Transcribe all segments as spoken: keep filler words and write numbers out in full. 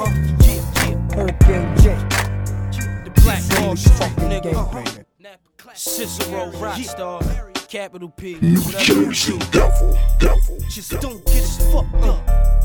Uh, yeah, yeah. Hurricane J. The Black Ball Street, nigga. Gangbang. Uh, Cicero, Rockstar, Capital P. New Jersey Devil, Devil. Just don't get it fucked up.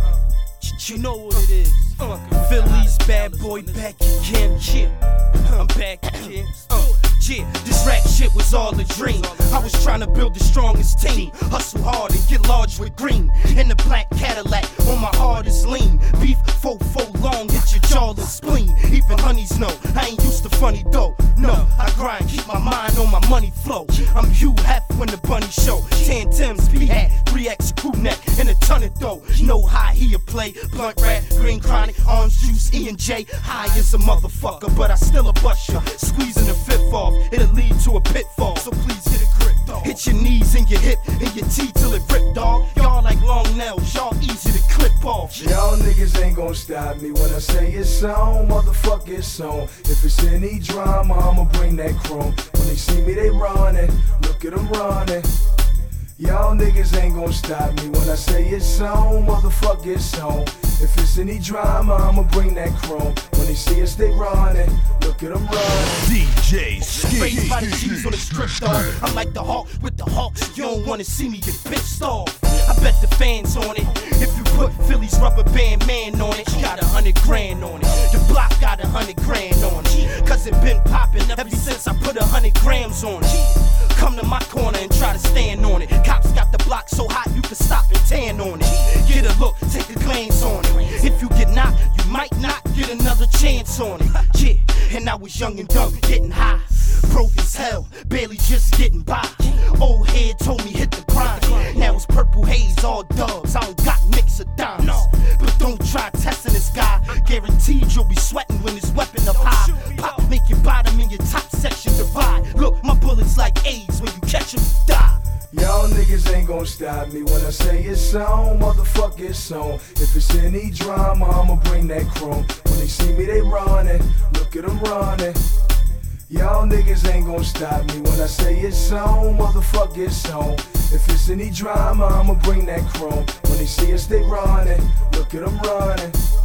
You know what it is. Uh, Philly's bad boy back again. Yeah, I'm back again. Uh, yeah, this rap shit was all a dream. I was trying to build the strongest team. Hustle hard and get large with green. In the black Cadillac, on my hardest lean. Beef fo fo long, hit your jaw and spleen. Even honeys know I ain't used to funny dough. No, I grind, keep my mind on my money flow. I'm Hugh Hef when the bunny show. Ten Tims, P-Hat, three X crew neck, and a ton of dough. Know how he a play. Blunt rat, green chronic, orange juice, E and J. High as a motherfucker, but I still a bust ya. Squeezing the fifth off, it'll lead to a pitfall. So please hit a grip, dog. Hit your knees and your hip and your teeth till it rip, dog. Y'all like long nails, y'all easy to clip off. Y'all niggas ain't gon' stop me when I say it's on, motherfucker, it's on. If it's any drama, I'ma bring that chrome. When they see me, they running. Look at them running. Y'all niggas ain't gon' stop me when I say it's on, motherfucker, it's on. If it's any drama, I'ma bring that chrome. When they see us, they running. Look at them running. D J Ski. Raised by the G's on the strip, dog. I'm like the hawk with the hawks. You don't wanna see me get pissed off. I bet the fans on it. If you put Philly's rubber band man on it, got a hundred grand on it. The block got a hundred grand on it. Cause it been poppin' ever since I put a hundred grams on it. Come to my corner and try to stand on it. Cops got the block so hot you can stop and tan on it. Get a look, take a glance on it. If you get knocked, you might not get another chance on it. Yeah, and I was young and dumb, getting high. Broke as hell, barely just getting by. Old head told me hit the grind. Now it's purple haze, all dubs. I don't got mix of dimes. But don't try testing this guy. Guaranteed you'll be sweating when this weapon up high. Pop, make your bottom and your top section divide. Look, my bullets like AIDS. When you catch 'em, you die. Y'all niggas ain't gon' stop me when I say it's on, motherfucker, it's on. If it's any drama, I'ma bring that chrome. When they see me, they running. Look at them running. Y'all niggas ain't gon' stop me when I say it's on, motherfucker, it's on. If it's any drama, I'ma bring that chrome. When they see us, they running. Look at them running.